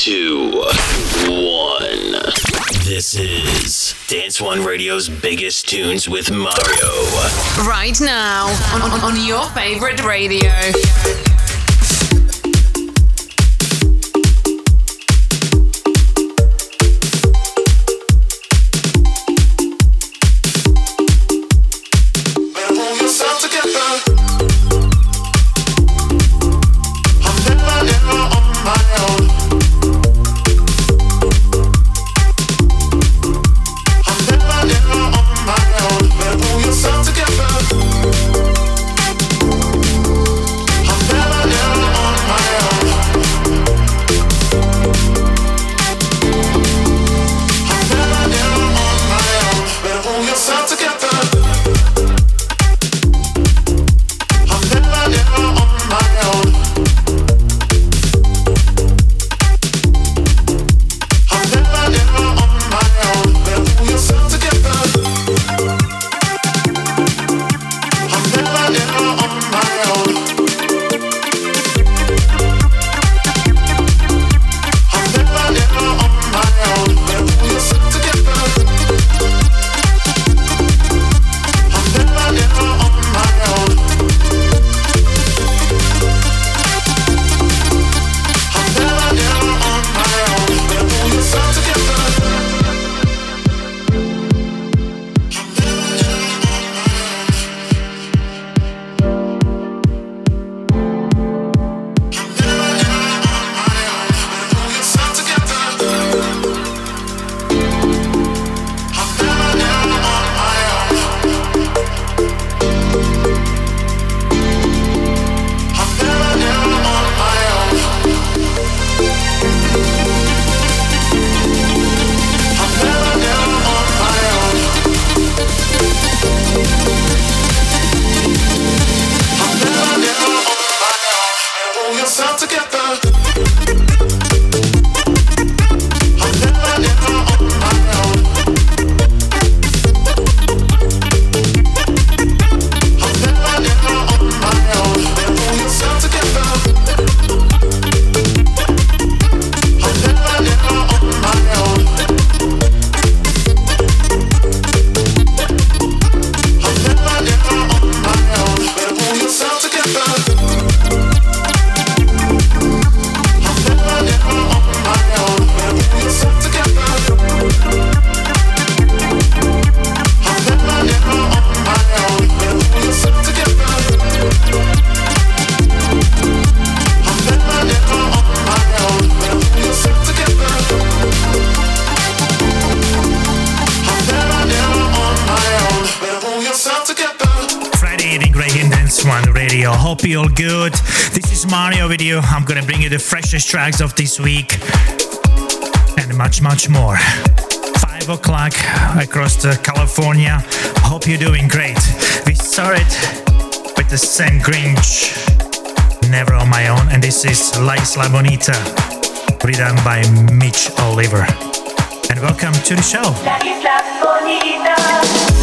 2, 1. This is Dance One Radio's biggest tunes with Mario. Right now, on your favorite radio. Hope you're all good. This is Mario with you. I'm gonna bring you the freshest tracks of this week and much, much more. 5 o'clock across the California. Hope you're doing great. We started with the Sam Grinch, Never on My Own, and this is La Isla Bonita, written by Mitch Oliver. And welcome to the show. La Isla Bonita.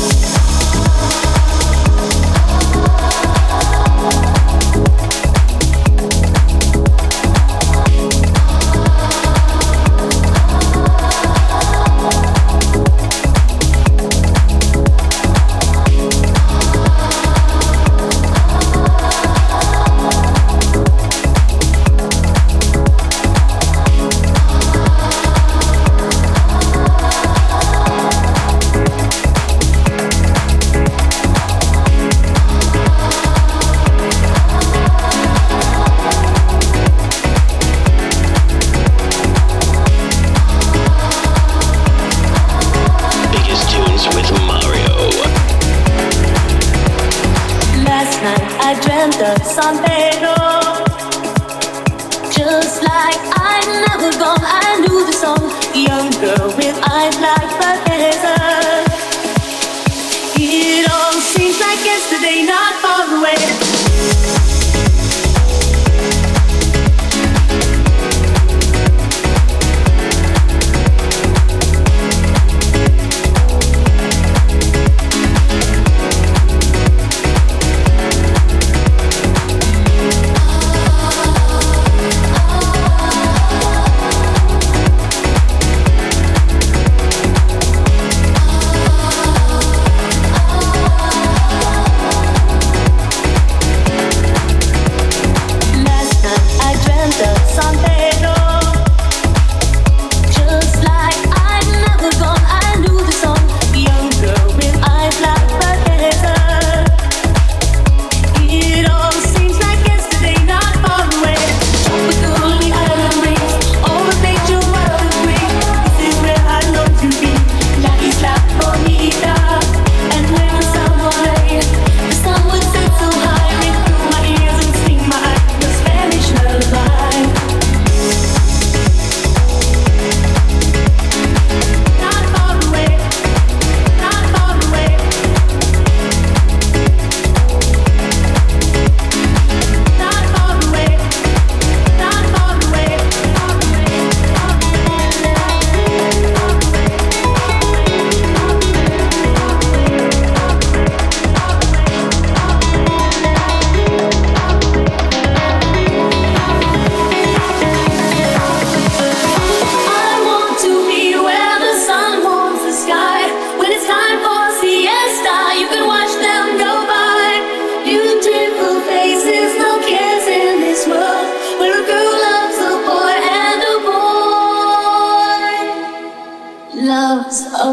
San Pedro, just like I'd never gone. I knew the song, young girl with eyes like the desert. It all seems like yesterday, not far away.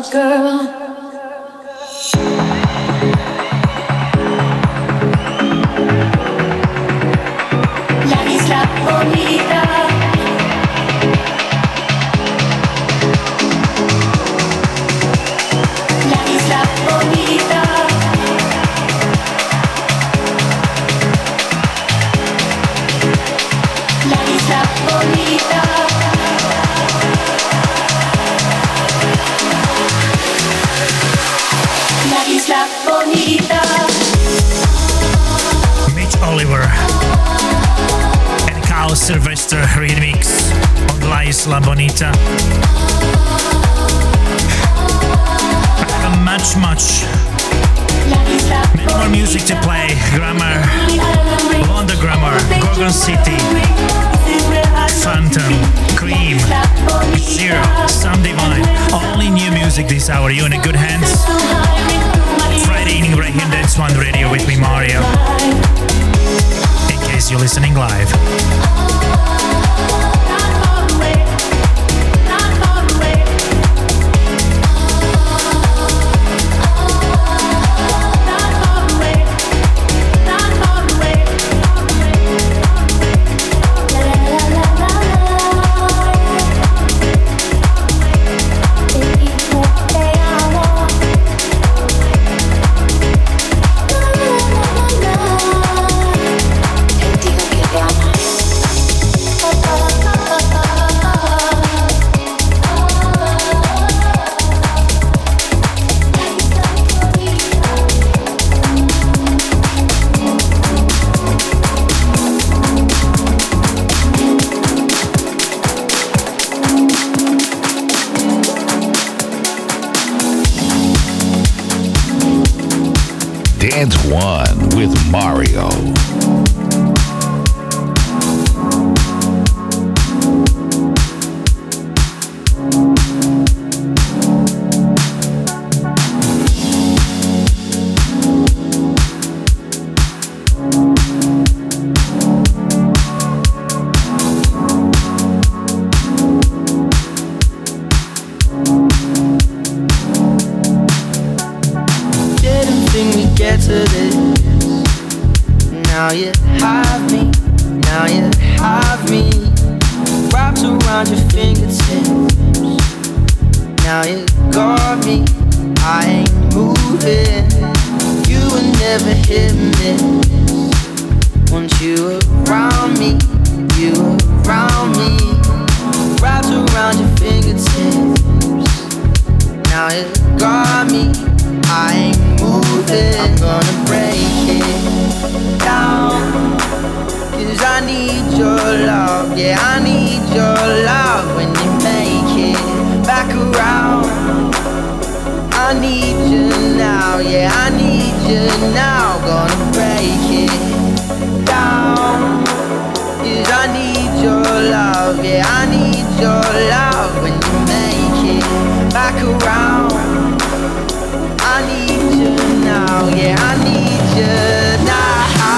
girl. La isla bonita. La isla bonita. La isla bonita. La isla bonita. Mitch Oliver and Carl Sylvester remix on La Isla Bonita. I have much many more music to play. Grammar, London Grammar, Gorgon City, Phantom, Cream, Zero, Some Divine. Only new music this hour. You in a good hands. Friday evening right here in Dance One Radio with me, Mario. In case you're listening live. Dance One with Mario. Now you have me, now you have me wrapped around your fingertips. Now you got me, I ain't moving. You will never hit me. Want you around me, you around me, wrapped around your fingertips. Now you got me, I ain't moving. I'm gonna break it down, 'cause I need your love. Yeah, I need your love when you make it back around. I need you now, yeah, I need you now. Gonna break it down, 'cause I need your love. Yeah, I need your love when you make it back around. I need you now, yeah, I need you now.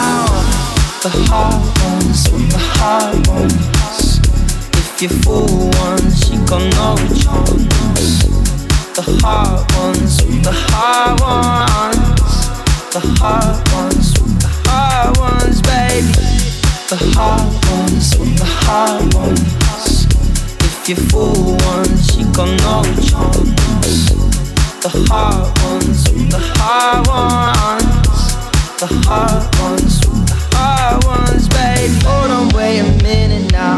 The hard ones, the hard ones. If you fool once, you gon' know which ones. The hard ones, the hard ones. The hard ones, the hard ones, baby. The hard ones, the hard ones. If you fool once, you gon' know which ones. The hard ones, the hard ones. The hard ones, the hard ones, baby. Hold on, wait a minute now.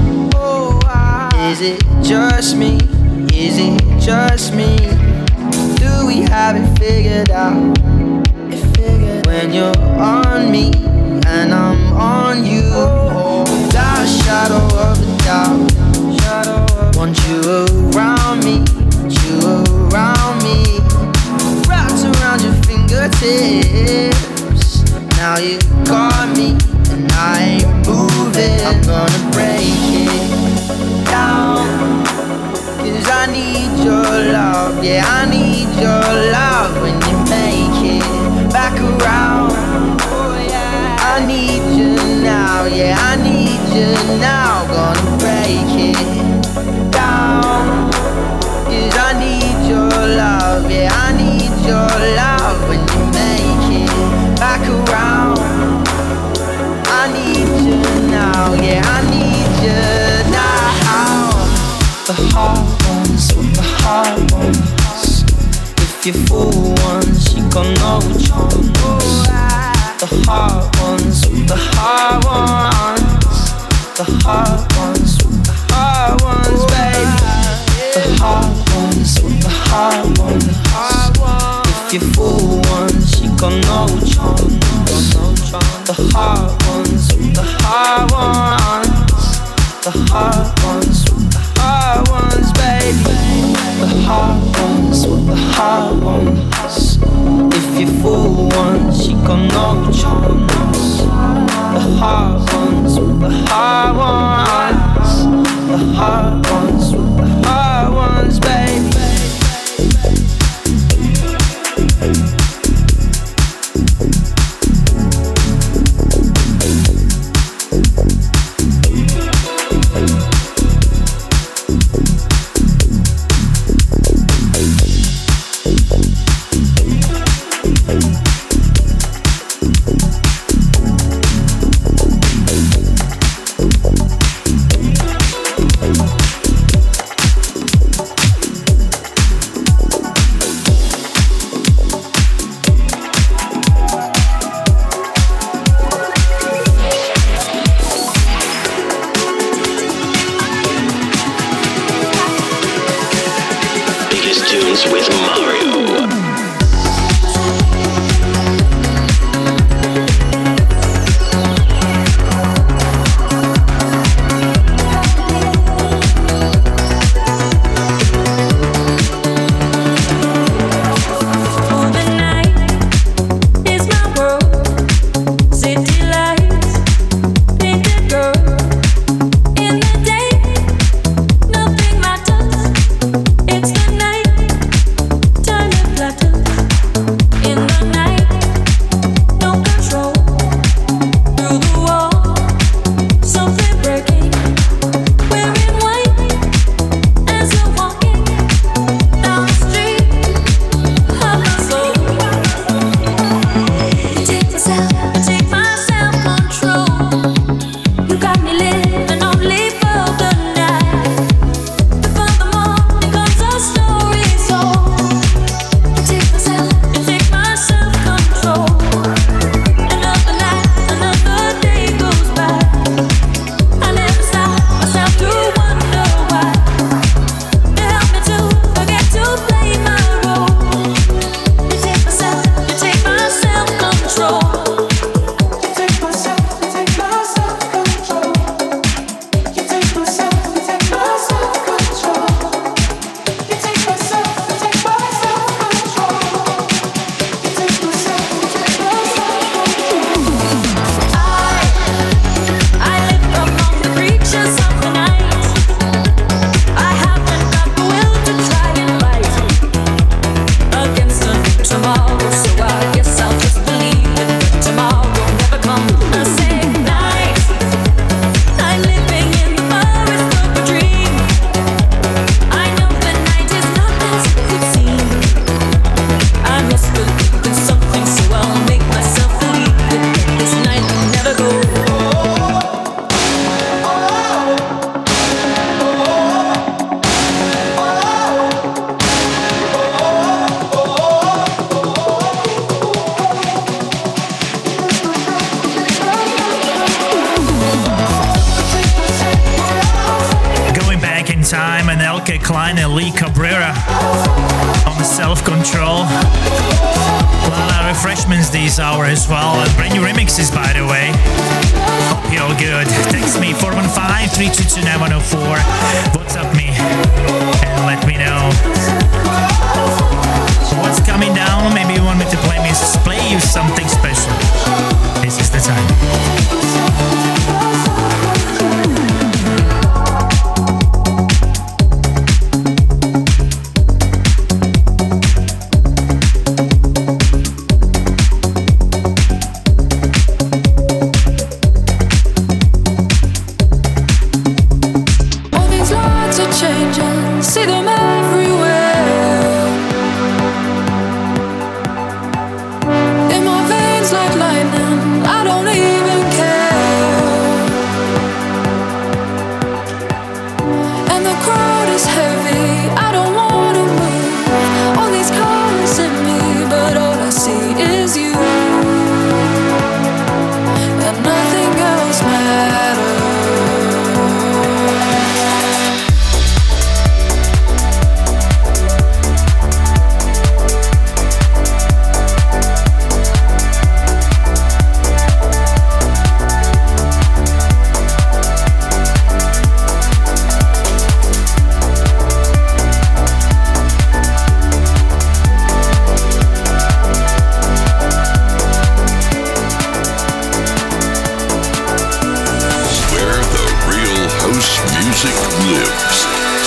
Is it just me? Is it just me? Do we have it figured out? When you're on me and I'm on you, without a shadow of a doubt. Want you around me, you around me, wrapped around your fingertips. Now you got me and I ain't moving. I'm gonna break it down, 'cause I need your love. Yeah, I need your love when you make it back around. Oh yeah, I need you now. Yeah, I need you now. Gonna break it down, 'cause I need your love. If you fool once, she got no chance. The hard ones, the hard ones, the hard ones, the hard ones, baby. The hard ones, the hard ones. If you fool once, she got no chance. The hard ones, the hard ones, the hard ones, the hard ones, baby. The hard ones, the hard ones. If you fool once, she got no chance. The hard ones, the hard ones, the hard ones, the hard ones, baby. With Mario. Time and Elke Klein and Lee Cabrera on the Self-Control. A lot of refreshments this hour as well. Brand new remixes, by the way. Hope you're all good. Text me 415-322-9104. WhatsApp me and let me know what's coming down. Maybe you want me to play you something special. This is the time. See them everywhere. In my veins like music lives.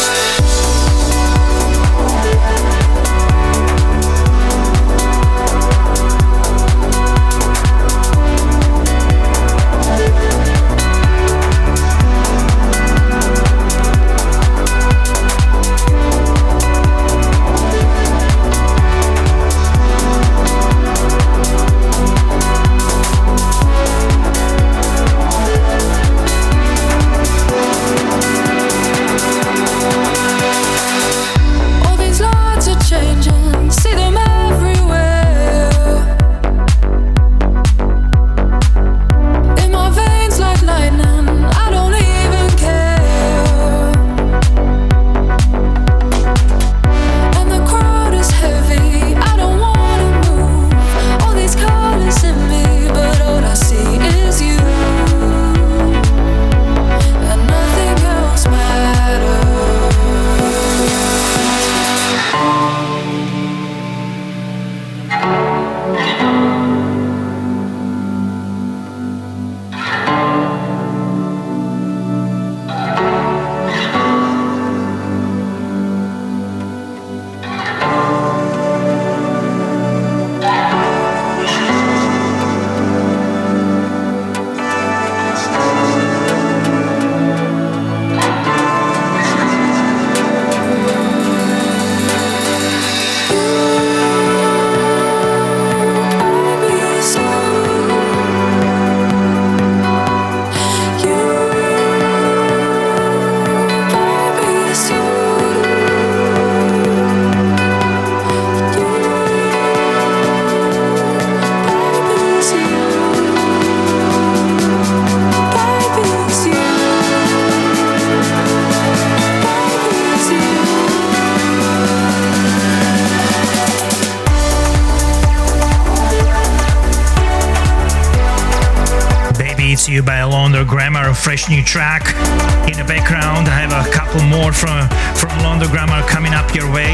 You by London Grammar, a fresh new track. In the background, I have a couple more from London Grammar coming up your way.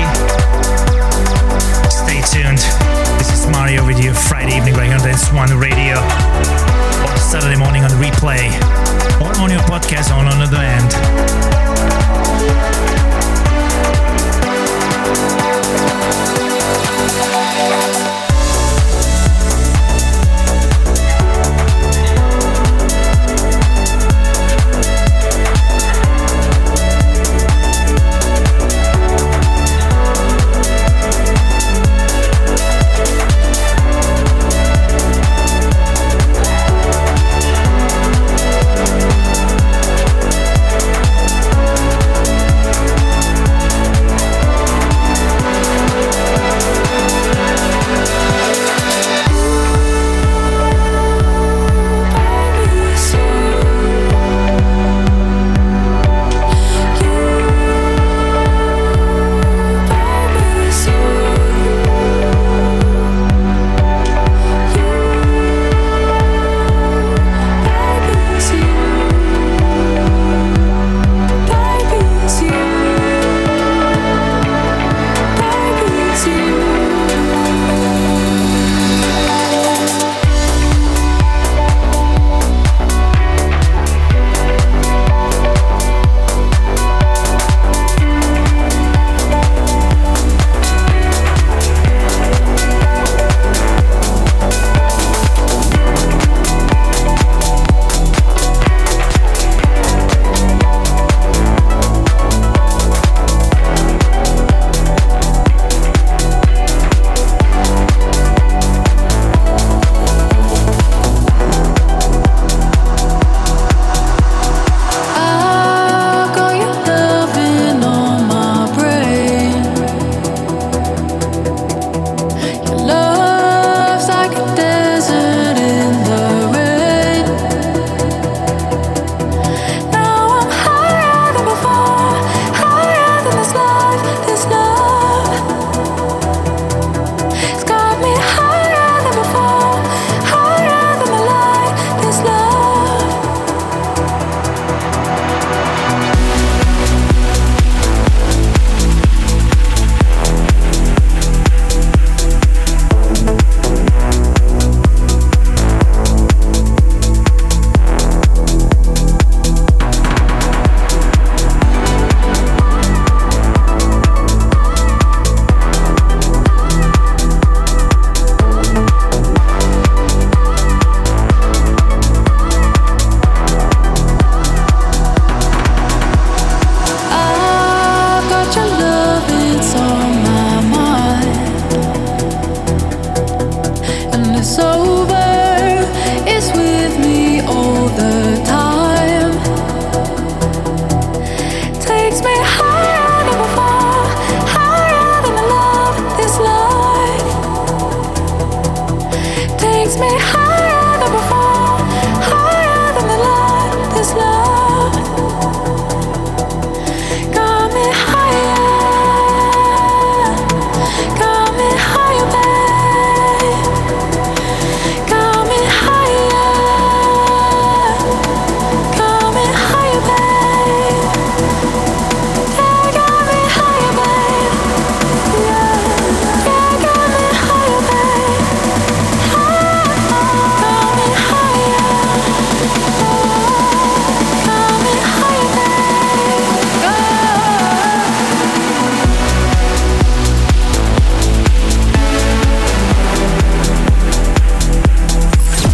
Stay tuned. This is Mario with you Friday evening right here on Dance One Radio, or Saturday morning on replay, or on your podcast on the end.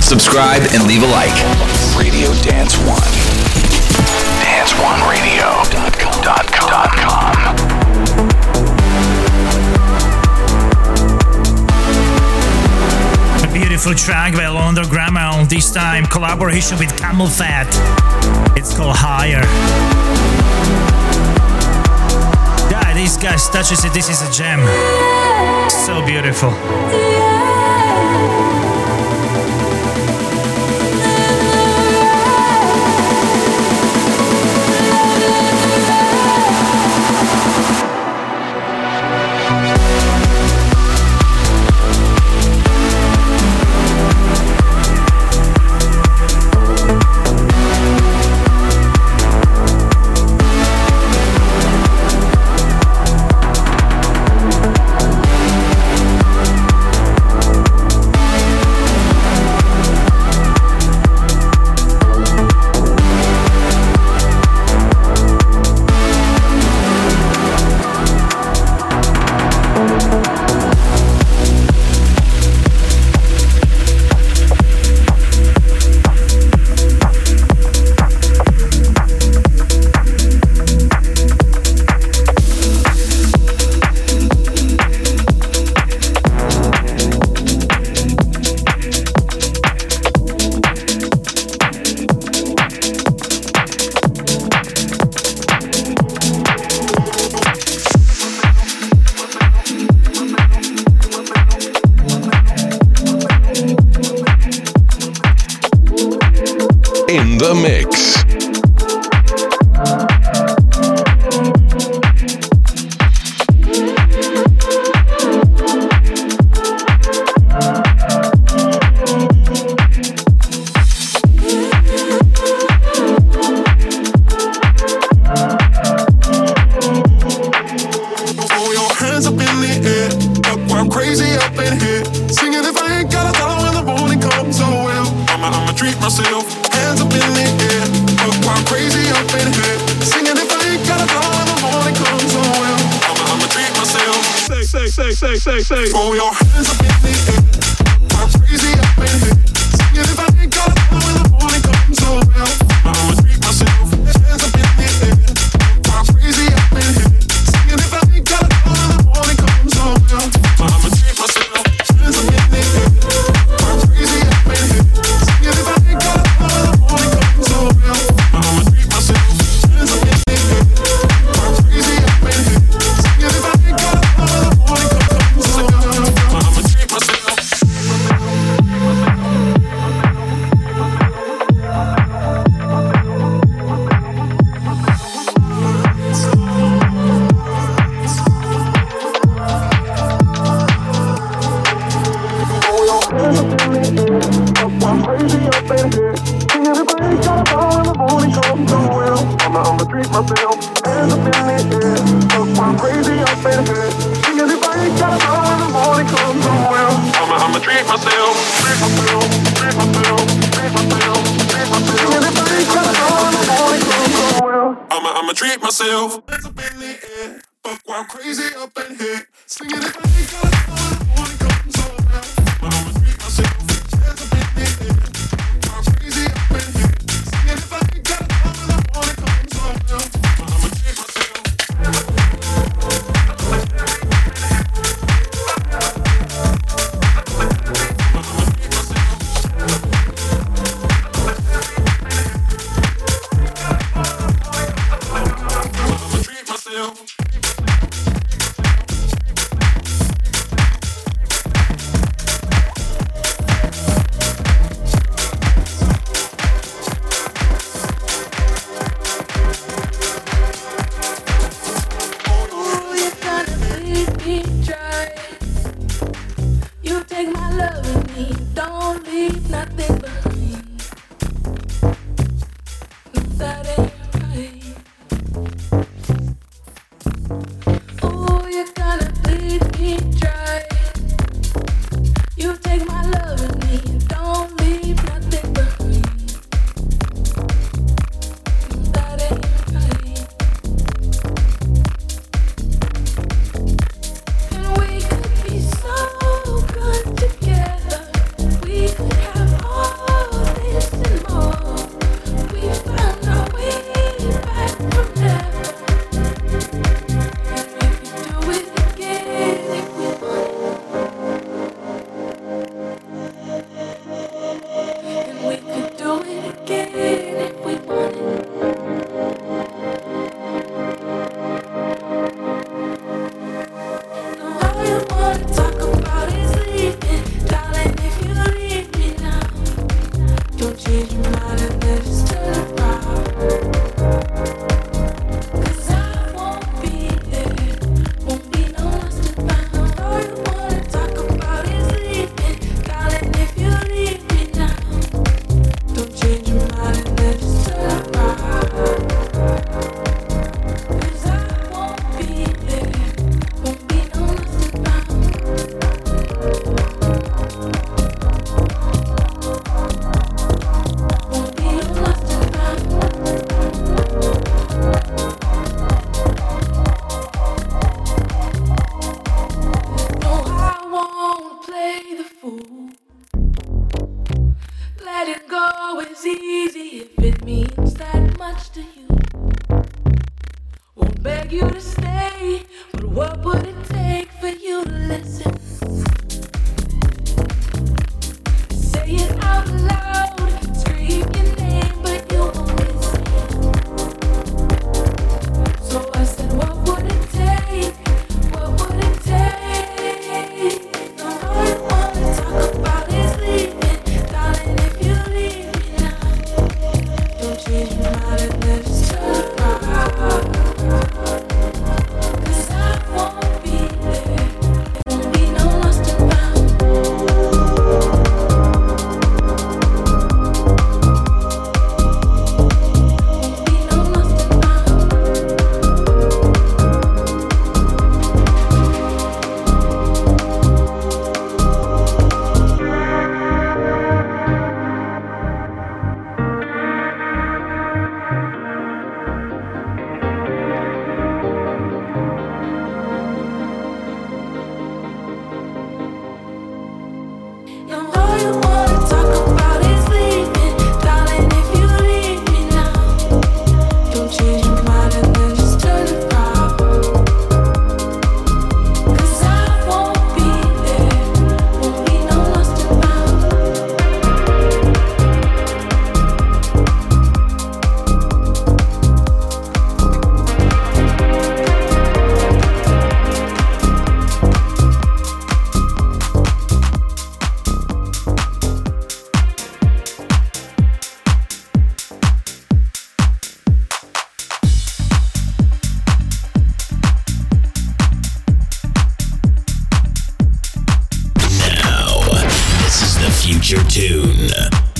subscribe, and leave a like. Radio Dance One. DanceOneRadio.com. A beautiful track by London Grammar, this time collaboration with Camel Fat. It's called Higher. Yeah, these guys touches it. This is a gem. So beautiful. In the mix. Say, throw your hands up in the air. I'm crazy up in here. Singing if I ain't got it when the morning comes so well. I'ma treat myself. Hands up in the air. I'm crazy up in here. Singing if I ain't got it when the morning comes so well. I'ma treat myself. Hands up in the air. I'm crazy up in here. Singing if I ain't got it when the morning comes so well. I'ma treat myself. Hands up in the air. I'm crazy up in here. Singing if I ain't got it when the morning comes. Treat myself. Hands up in the air, but while crazy up in here, singing if I ain't got it when the morning comes so well. I'ma treat myself. Hands up in the air, while crazy up in here, singing if I ain't got it when the morning comes so well. I'ma treat myself. much to you. Won't beg you to stay, but what would it take for you to listen? Say it out loud, scream your name, but you won't listen. So I said, what would it take? What would it take? No, all you wanna talk about is leaving. Darling, if you leave me now, don't change your mind and then just turn around. 'Cause I won't be there. There won't be no lost and found. Won't be no lost and found. Now all you wanna talk about is leaving. Darling, if you leave me now, don't change your mind and then just turn around. 'Cause I won't be there. Won't be no lost and found. Now, this is the future tune.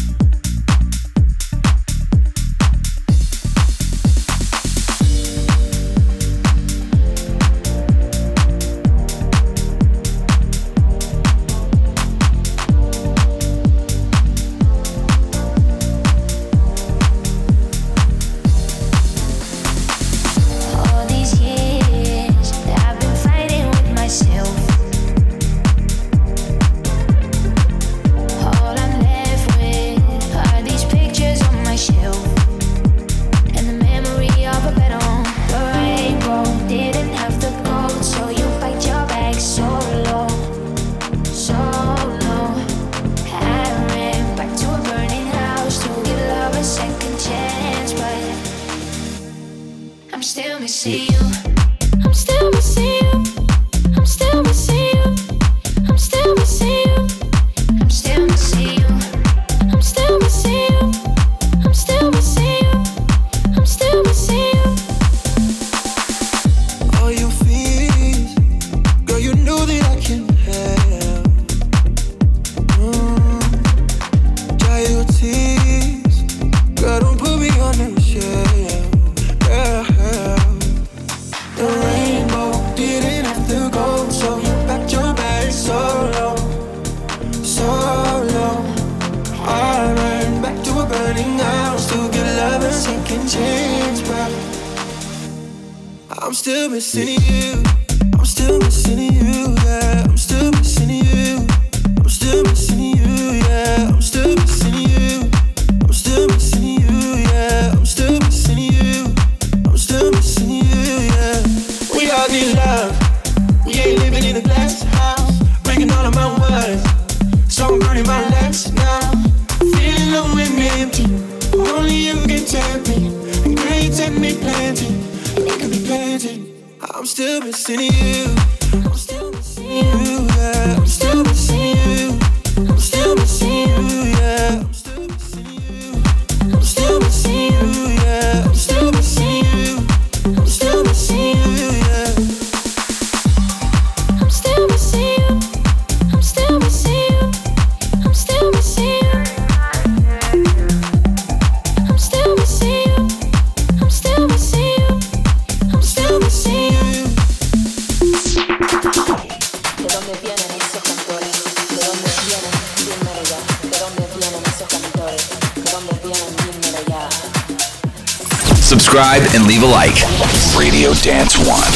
All these years I've been fighting with myself. All I'm left with are these pictures on my shelf, and the memory of a better one. The rainbow didn't have the gold, so you bite your back so low, so low. I ran back to a burning house to give love a second chance, but I'm still missing you. I'm still missing you. I'm still missing you. I'm still missing you. I'm still missing you. I'm still missing you. I'm still missing you. I'm still missing you. All your fears, girl, you know that I can help. Dry your tears, girl, don't put me on the shelf. The rainbow didn't have to go, so you packed your bag so low, so low. I ran back to a burning house to get love a second chance, but I'm still missing you. I'm still missing you, yeah. I'm still missing you. I'm still missing you, yeah. I'm still missing you. I'm still missing you, yeah. I'm still missing you. I'm still missing you, yeah. We all need love. We ain't living in a glass house, breaking all of my words, so I'm burning my legs now. Feeling low and empty. Only you can take me, and girl, you take me plenty. We could be plenty. I'm still missing you. I'm still missing you, yeah. I'm still missing you. I'm still missing you, yeah. I'm still missing you. I'm still missing you, yeah. I'm still missing you. I'm still missing you, yeah. I'm still missing you. I'm still missing you. I'm still missing you. I'm still missing you. I'm still missing you. I'm still missing you. ¿De dónde vienen esos cantores? ¿De dónde vienen? Dímelo ya. ¿De dónde vienen esos cantores? ¿De dónde vienen? Dímelo ya. Subscribe and leave a like. Radio Dance One.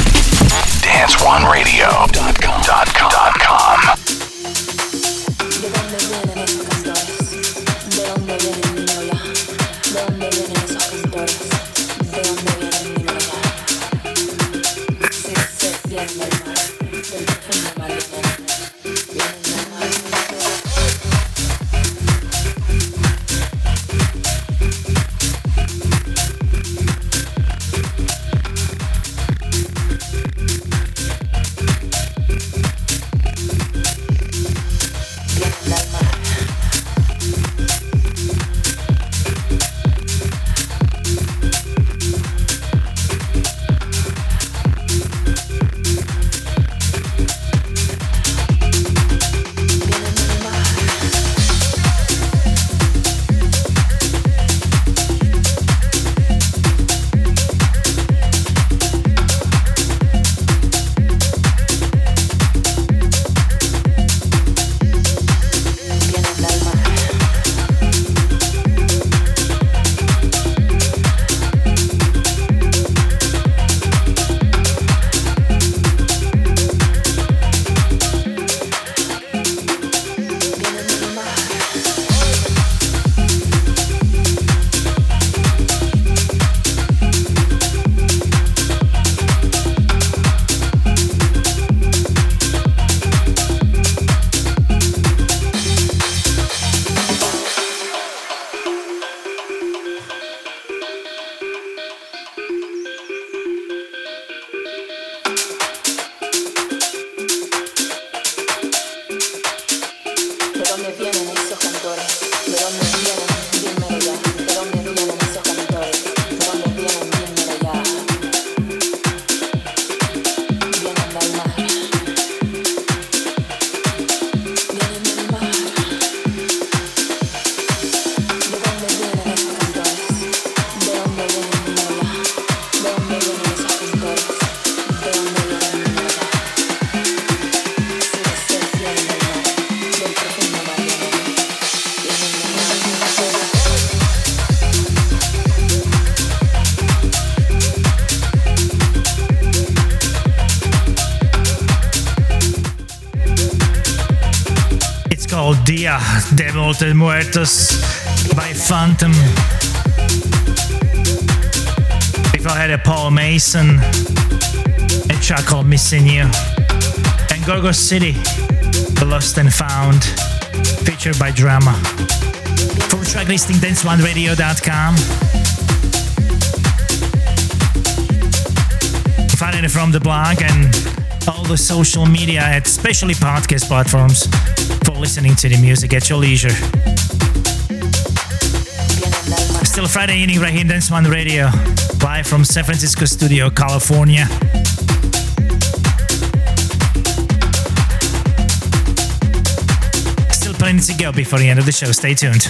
DanceOneRadio.com. ¿De dónde vienen esos cantores? ¿De dónde vienen? Dímelo ya. ¿De dónde vienen esos cantores? Dia de Muertos Muertos by Phantom. Before I had Paul Mason, a track called Missing You. And Gorgo City, The Lost and Found, featured by Drama. Full track listing dance1radio.com. Finding it from the blog and all the social media, especially podcast platforms, for listening to the music at your leisure. Still Friday evening right here in Dance One Radio, live from San Francisco studio, California. Still plenty to go before the end of the show. Stay tuned.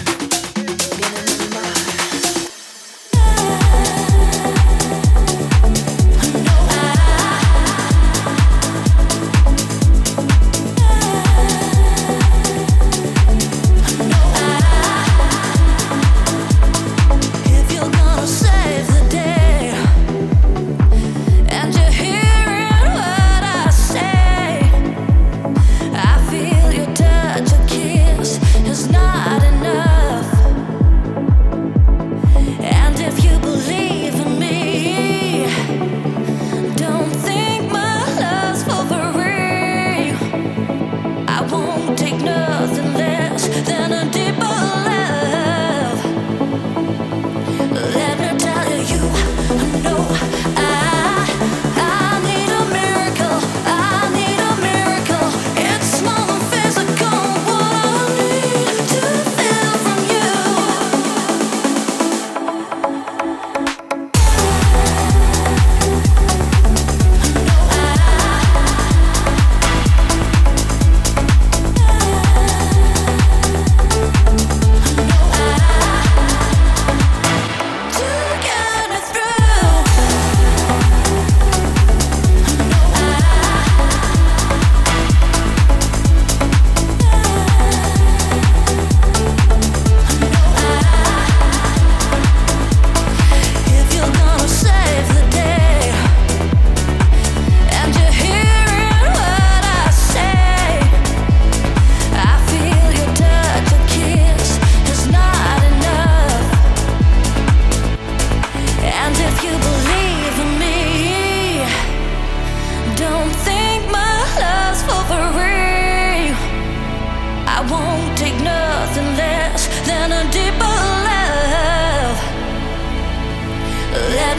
Touch, a kiss is not enough.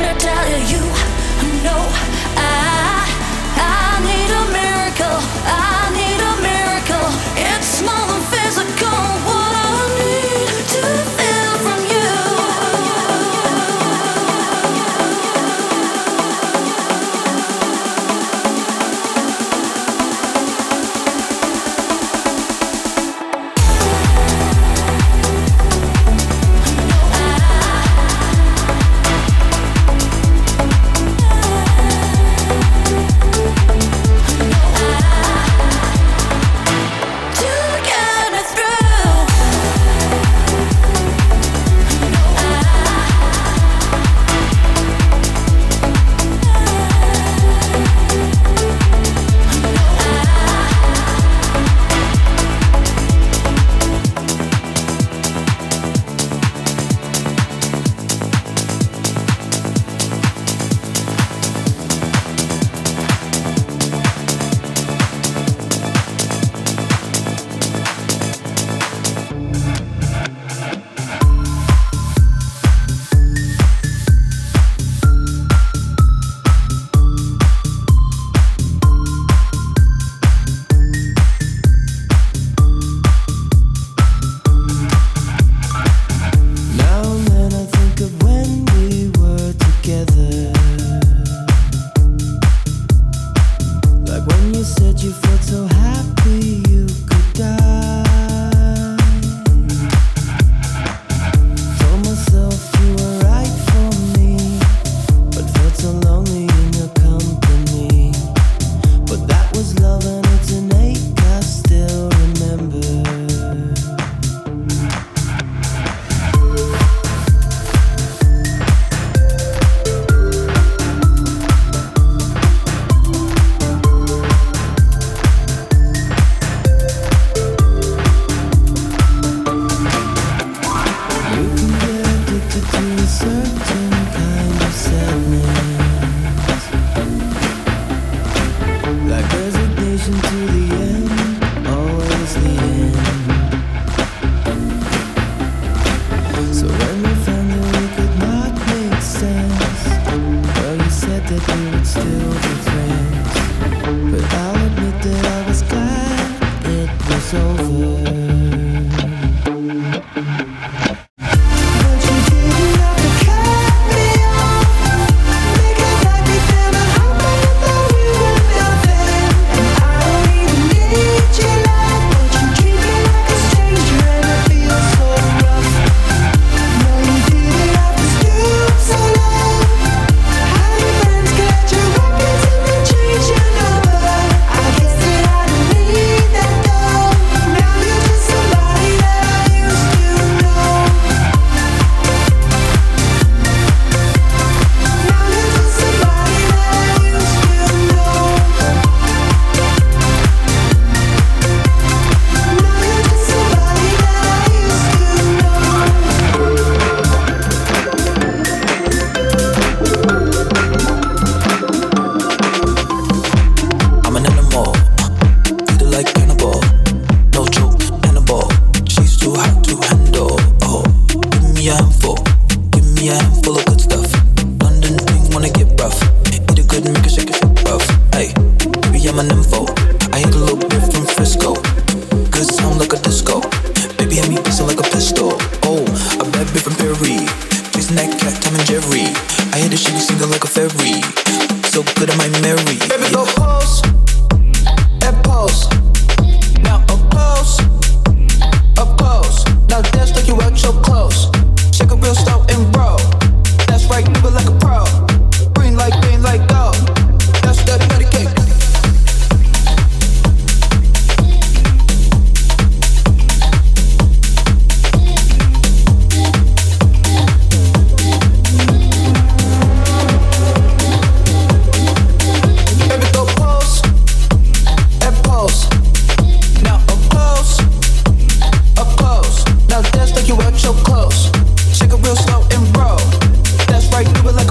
Shake it real slow and roll. That's right, do it like a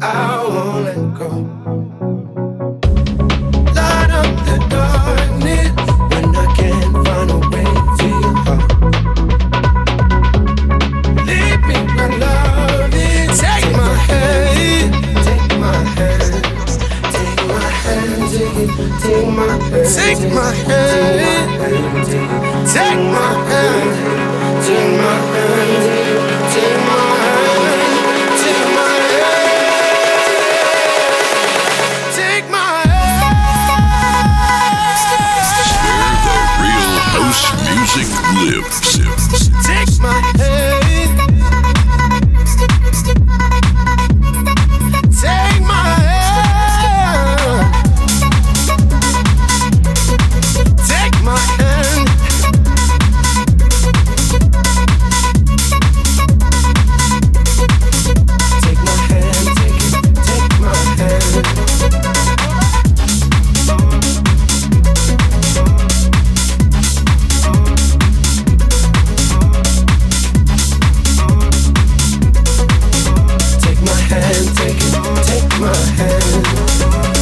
I won't let go. Light up the darkness when I can't find a way to your heart. Lead me, my love, take my hand, take my hand, take my hand, take my hand, take my hand, take my hand, take my hand, take my hand, take my hand, take my hand. Where the real house music lives. Take my hand, take my hand, take my hand. Take my hand, take my hand. Take my hand, take my hand.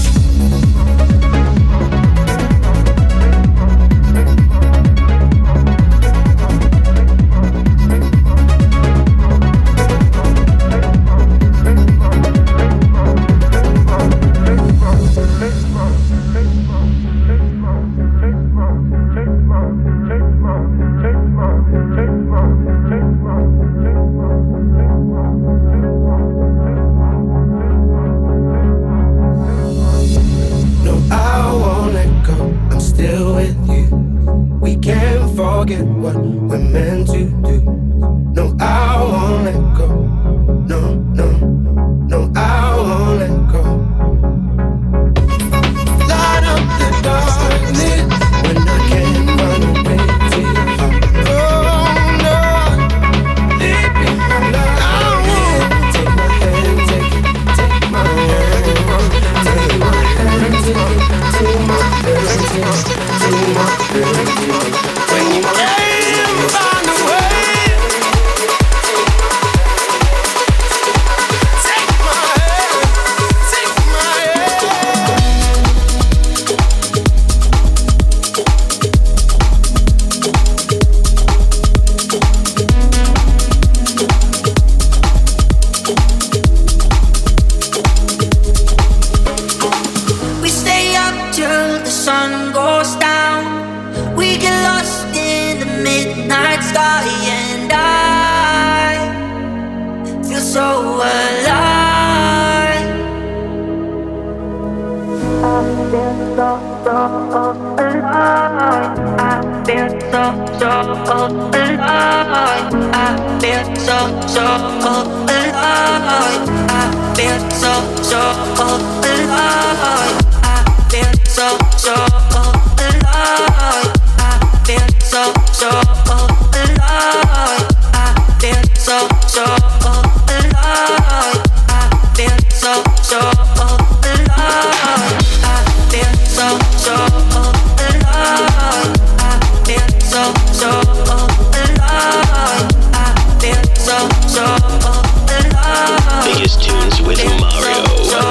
No, I won't let go. I'm still with you. We can't forget what we're meant to do. No, I won't let go. No, no, no, I won't let go. Light up the darkness when I can't find a way to your heart. Oh no, leave me alone. Take my hand, take my hand, take my hand, take my hand, take my hand. When you can't find a way, take my hand, take my hand. We stay up till the sun goes down. We get lost in the midnight sky, and I feel so alive. I feel so alive. I feel so alive. I feel so alive. I feel so alive. I feel so alive. I feel so alive. I feel so alive. I feel so alive. I feel so alive. I feel so alive. I feel so alive. Biggest tunes with Mario.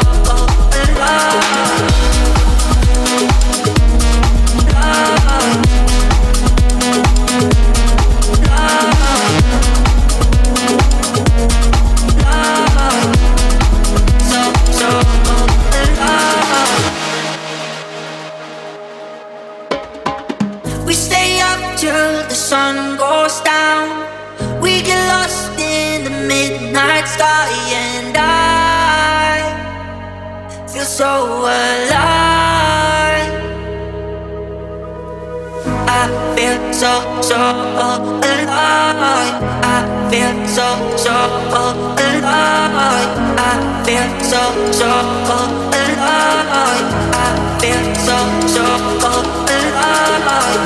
We stay up till the sun goes down. We get lost in the midnight sky, and I feel so alive. I feel so alive. I feel so alive. I feel so alive. I feel so alive.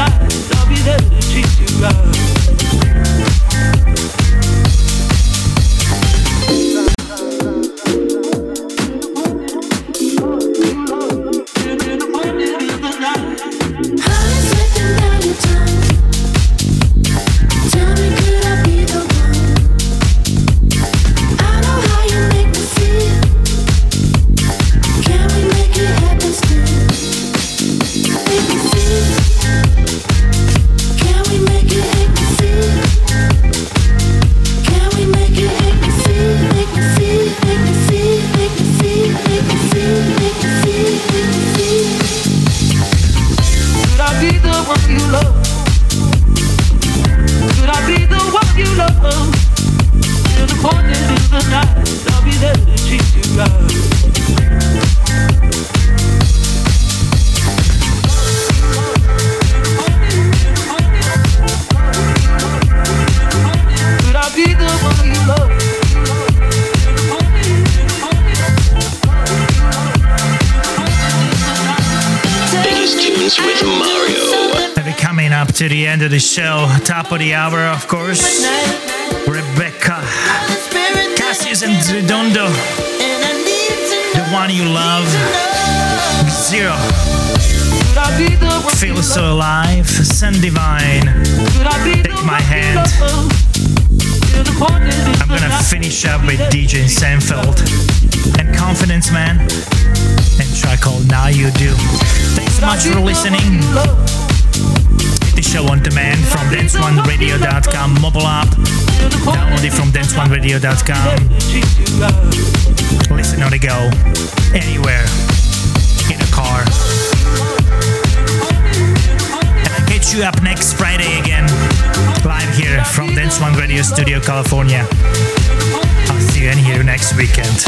night. I'll be there to treat you right. To the end of the show, top of the hour, of course. Rebecca, Cassius and Redondo, the one you love. Zero, Feel So Alive, Sun Divine, Take My Hand. I'm gonna finish up with DJ Seinfeld and Confidence Man and track called Now You Do. Thanks so much for listening. The show on demand from dance1radio.com mobile app. Download it from dance1radio.com. Listen on the go, anywhere, in a car. And I'll catch you up next Friday again, live here from Dance One Radio Studio, California. I'll see you in here next weekend.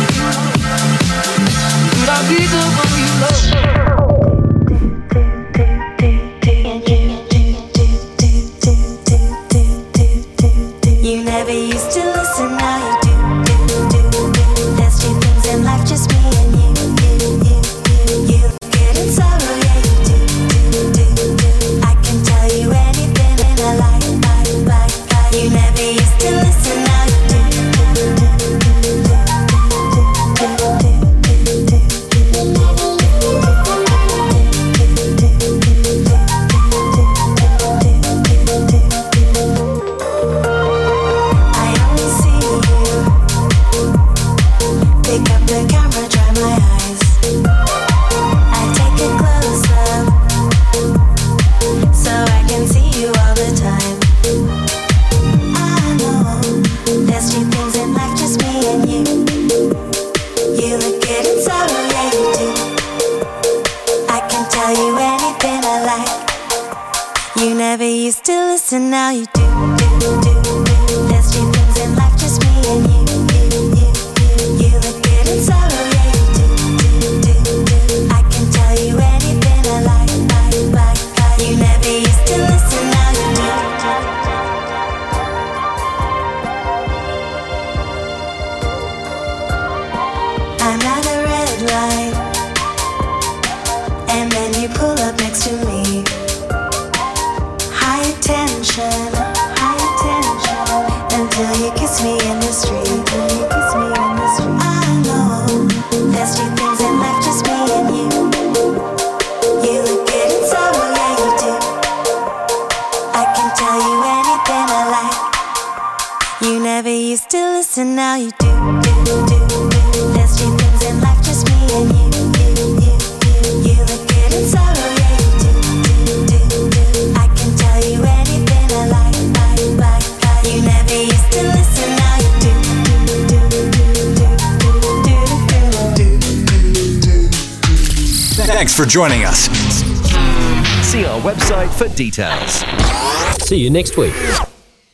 You never used to listen, now you do. There's two things in life, just me and you. You look good in sorrow, yeah you do. I can tell you anything in a life. You never used to listen, now you do. And now you do. There's two things in life, just me and you. You look good in sorrow, yeah you do. I can tell you anything I like. You never used to listen, now you do. I'm at a red light, and then you pull up next to me. High tension, until you kiss me in the street. I know there's two things in life, just me and you. You look good in sorrow, yeah you do. I can tell you anything I like. You never used to listen, now you do. There's two things in life, just me and you. You look good in sorrow, yeah you do. I can tell you anything I like. You never used to listen, now you do. Thanks for joining us. See our website for details. See you next week.